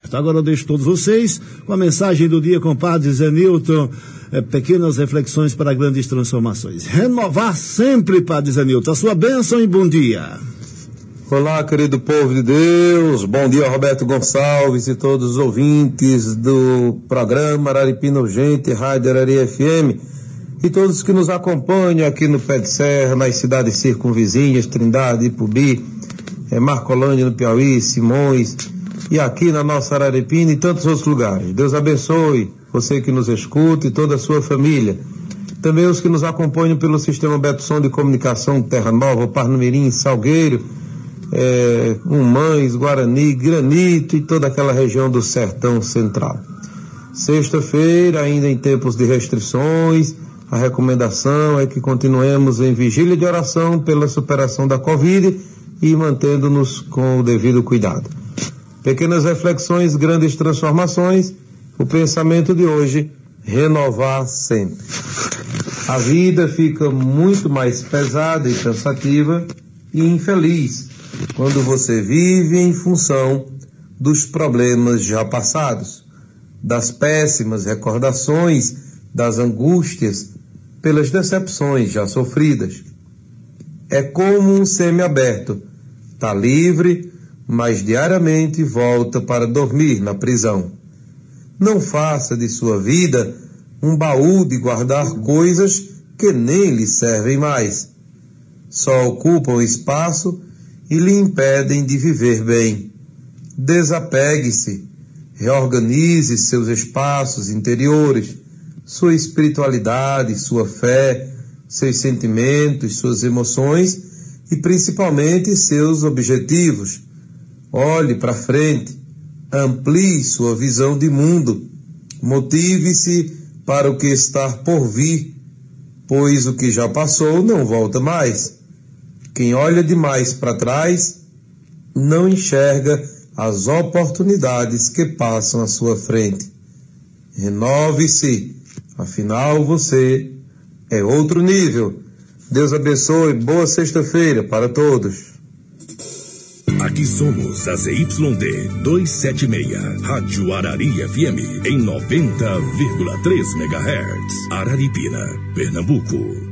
certo. Agora eu deixo todos vocês com a mensagem do dia com o Padre Zé Nilton, pequenas reflexões para grandes transformações. Renovar sempre, Padre Zé Nilton, a sua bênção e bom dia. Olá, querido povo de Deus, bom dia, Roberto Gonçalves e todos os ouvintes do programa Araripina Urgente, Rádio Arari FM, e todos que nos acompanham aqui no Pé de Serra, nas cidades circunvizinhas, Trindade, Ipubi, Marcolândia no Piauí, Simões, e aqui na nossa Araripina e tantos outros lugares. Deus abençoe você que nos escuta e toda a sua família. Também os que nos acompanham pelo sistema Betson de comunicação Terra Nova, Parnamirim, Salgueiro, Mães, Guarani, Granito e toda aquela região do Sertão Central. Sexta-feira, ainda em tempos de restrições, a recomendação é que continuemos em vigília de oração pela superação da Covid e mantendo-nos com o devido cuidado. Pequenas reflexões, grandes transformações. O pensamento de hoje: renovar sempre. A vida fica muito mais pesada e cansativa e infeliz quando você vive em função dos problemas já passados, das péssimas recordações, das angústias, pelas decepções já sofridas. É como um semiaberto, está livre, mas diariamente volta para dormir na prisão. Não faça de sua vida um baú de guardar coisas que nem lhe servem mais. Só ocupam espaço e lhe impedem de viver bem. Desapegue-se, reorganize seus espaços interiores, sua espiritualidade, sua fé, seus sentimentos, suas emoções e principalmente seus objetivos. Olhe para frente, amplie sua visão de mundo, motive-se para o que está por vir, pois o que já passou não volta mais. Quem olha demais para trás não enxerga as oportunidades que passam à sua frente. Renove-se, afinal você é outro nível. Deus abençoe, boa sexta-feira para todos. Aqui somos a ZYD 276, Rádio Arari FM, em 90,3 MHz, Araripina, Pernambuco.